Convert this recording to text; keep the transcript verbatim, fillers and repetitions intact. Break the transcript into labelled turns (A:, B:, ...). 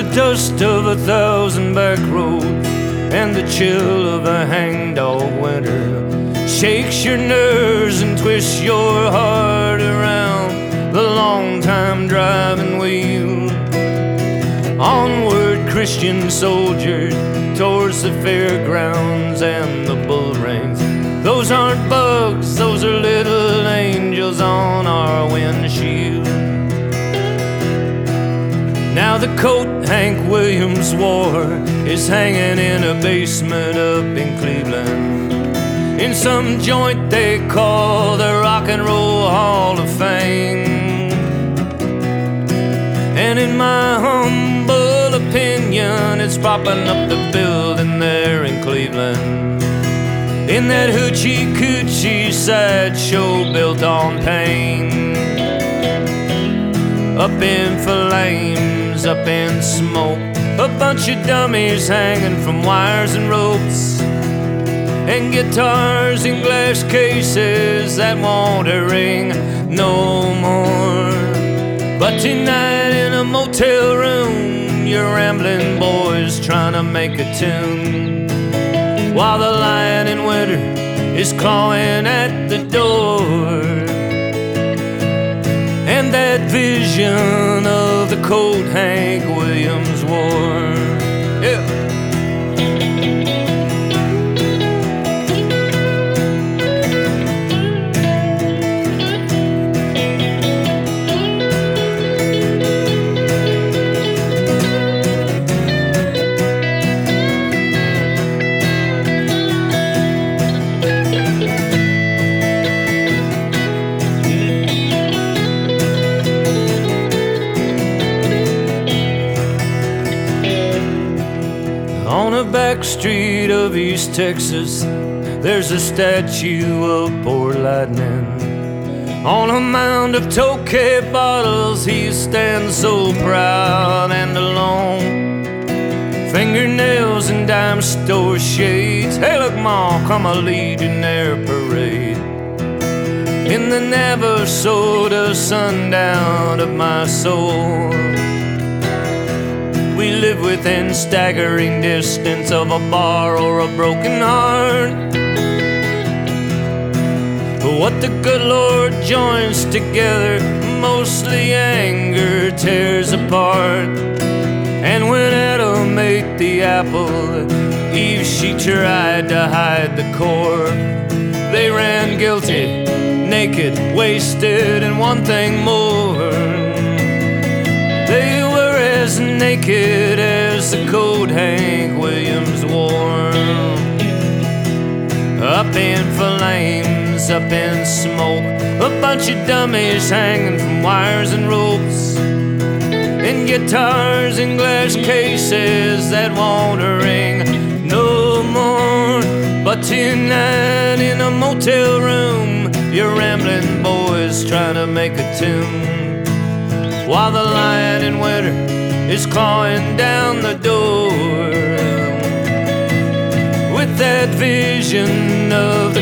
A: the dust of a thousand back roads and the chill of a hangdog winter shakes your nerves and twists your heart around the long time driving wheel. Onward, Christian soldiers, towards the fairgrounds and the bull rings. Those aren't bugs, those are little angels on our windshield. Now the coat Hank Williams wore is hanging in a basement up in Cleveland, in some joint they call the Rock and Roll Hall of Fame. And in my humble opinion, it's propping up the building there in Cleveland, in that hoochie coochie sideshow built on pain. Up in flames, up in smoke, a bunch of dummies hanging from wires and ropes, and guitars in glass cases that won't ring no more. But tonight in a motel room, you're rambling boys trying to make a tune, while the lion in winter is clawing at the door. And that vision of the coat Hank Williams wore, yeah. On a back street of East Texas, there's a statue of poor lightning. On a mound of Tokay bottles, he stands so proud and alone. Fingernails and dime store shades. Hey, look, Ma, come a lead in their parade. In the Navasota sundown of my soul, we live within staggering distance of a bar or a broken heart. But what the good Lord joins together, mostly anger tears apart. And when Adam ate the apple, Eve, she tried to hide the core. They ran guilty, naked, wasted, and one thing more, they were as naked as the coat Hank Williams wore. Up in flames, up in smoke, a bunch of dummies hanging from wires and ropes, and guitars in glass cases that won't ring no more. But tonight in a motel room, you're rambling boys trying to make a tune, while the lion in winter is clawing down the door. With that vision of the